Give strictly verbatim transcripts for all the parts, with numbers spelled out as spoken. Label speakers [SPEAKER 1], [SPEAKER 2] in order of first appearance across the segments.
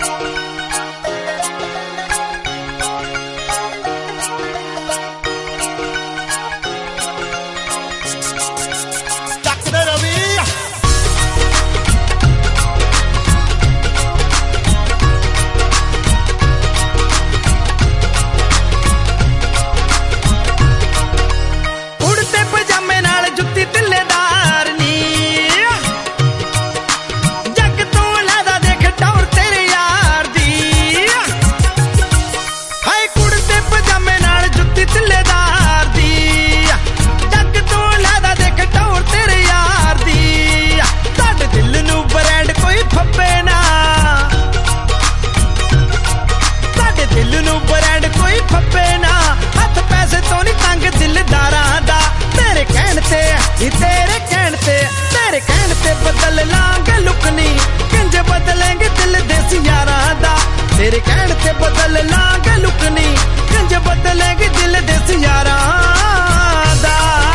[SPEAKER 1] तेरे कहण ते तेरे कहण ते बदल लांगे लुकनी किंज बदलेंगे दिल देसी यारां दा तेरे कहण ते बदल लांगे लुकनी किंज बदलेंगे दिल देसी यारां दा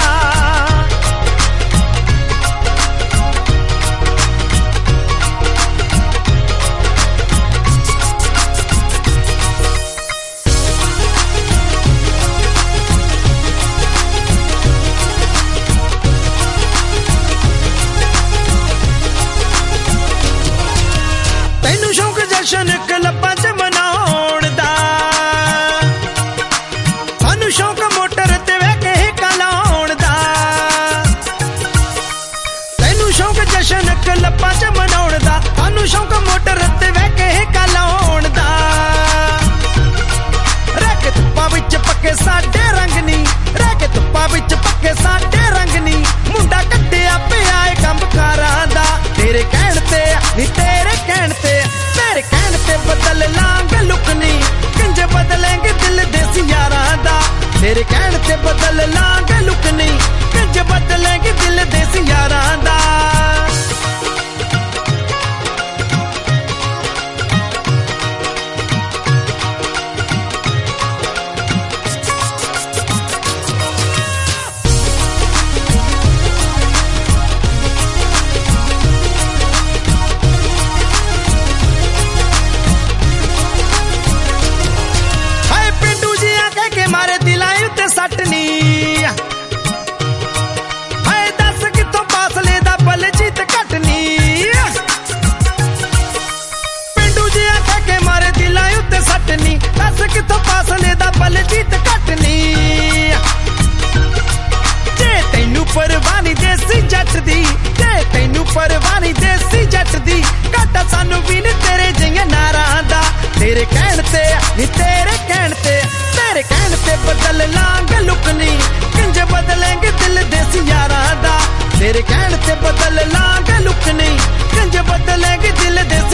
[SPEAKER 1] जशन क्लबां च मनाउण दा सानू शौक मोटर ते वह के हिक्का लाउण दा तैनू शौक जशन क्लबां च मनाउण दा सानू शौक मोटर ते वह के हिक्का लाउण दा रह के धुप्पां विच पक्के साडे रंग नी रह के धुप्पां विच पक्के साडे रंग नी मुंडा कट्टिया पिया ए कंबकारां दा तेरे कहण ते नी तेरे कहण ते तेरे कहण ते बदल लांगे लुकनी किंज बदलेंगे दिल देसी यारां दा तेरे कहण ते बदल लांगे लुकनी किंज बदलेंगे दिल देसी यारां दा सटनी हाय दस कितों फासले दा बलजीत घटनी पिंडू जी कह के मारे दिलां उत्ते सटनी दस कितों फासले दा बलजीत घटनी जे तैनू परवानी देसी जट दी जे तैनू परवानी देसी जट दी घाटा सानू भी नी तेरे जिहियां नारां दा तेरे कहण ते नी तेरे कहण ते तेरे कहण ते बदल लांगे लुकनी किंज बदलेंगे दिल देसी यारां दा तेरे कहण ते बदल लांगे लुकनी किंज बदलेंगे दिल देसी